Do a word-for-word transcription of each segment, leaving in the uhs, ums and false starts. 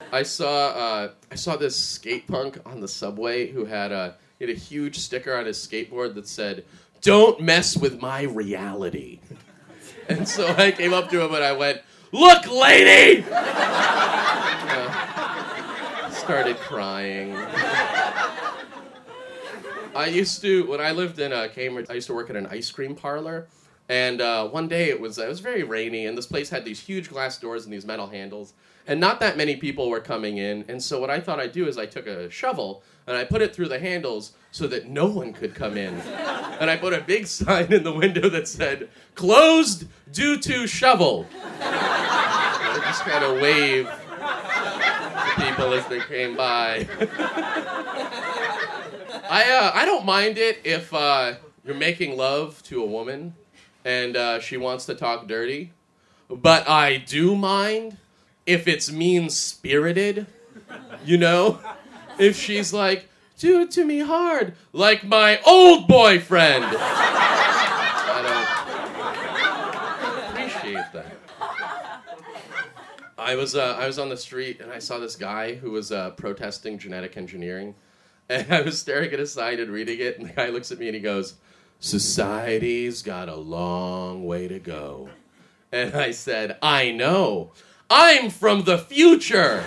I saw uh, I saw this skate punk on the subway who had a he had a huge sticker on his skateboard that said, "Don't mess with my reality." And so I came up to him and I went, "Look, lady!" uh, started crying. I used to, when I lived in uh, Cambridge, I used to work at an ice cream parlor. And uh, one day it was it was very rainy, and this place had these huge glass doors and these metal handles, and not that many people were coming in. And so what I thought I'd do is I took a shovel and I put it through the handles so that no one could come in. And I put a big sign in the window that said, "Closed due to shovel." I just kind of waved to people as they came by. I uh, I don't mind it if uh, you're making love to a woman and uh, she wants to talk dirty, but I do mind if it's mean-spirited, you know? If she's like, "Do it to me hard, like my old boyfriend." I don't appreciate that. I was uh, I was on the street and I saw this guy who was uh, protesting genetic engineering, and I was staring at his sign and reading it, and the guy looks at me and he goes, "Society's got a long way to go." And I said, "I know. I'm from the future."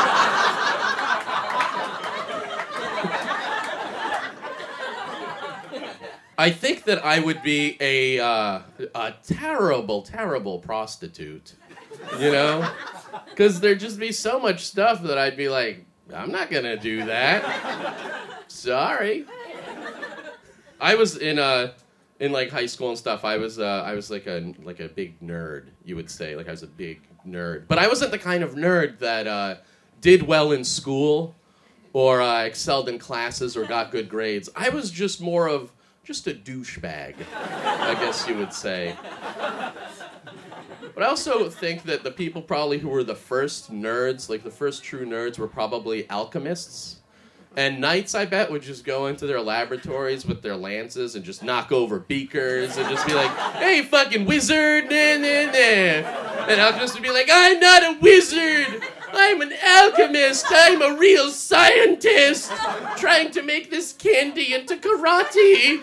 I think that I would be a uh, a terrible, terrible prostitute, you know? Because there'd just be so much stuff that I'd be like, I'm not going to do that. Sorry. I was in uh in like high school and stuff. I was uh, I was like a like a big nerd, you would say. Like I was a big nerd, but I wasn't the kind of nerd that uh, did well in school or uh, excelled in classes or got good grades. I was just more of just a douchebag, I guess you would say. But I also think that the people probably who were the first nerds, like the first true nerds, were probably alchemists. And knights, I bet, would just go into their laboratories with their lances and just knock over beakers and just be like, "Hey, fucking wizard, nah, nah, nah." And alchemists would be like, "I'm not a wizard. I'm an alchemist. I'm a real scientist trying to make this candy into karate."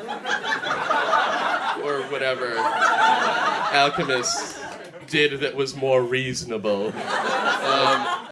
Or whatever alchemists did that was more reasonable. Um,